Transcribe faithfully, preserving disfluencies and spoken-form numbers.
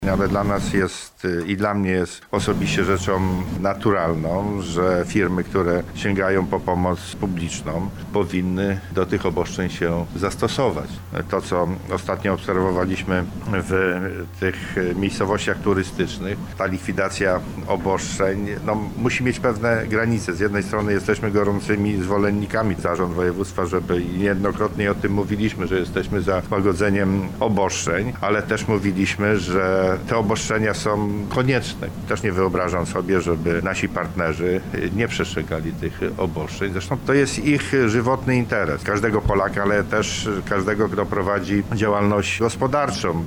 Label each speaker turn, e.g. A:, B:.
A: Ale dla nas jest i dla mnie jest osobiście rzeczą naturalną, że firmy, które sięgają po pomoc publiczną, powinny do tych obostrzeń się zastosować. To, co ostatnio obserwowaliśmy w tych miejscowościach turystycznych, ta likwidacja obostrzeń, no, musi mieć pewne granice. Z jednej strony jesteśmy gorącymi zwolennikami, zarząd województwa, żeby niejednokrotnie o tym mówiliśmy, że jesteśmy za łagodzeniem obostrzeń, ale też mówiliśmy, że te obostrzenia są konieczne. Też nie wyobrażam sobie, żeby nasi partnerzy nie przestrzegali tych obostrzeń. Zresztą to jest ich żywotny interes. Każdego Polaka, ale też każdego, kto prowadzi działalność gospodarczą.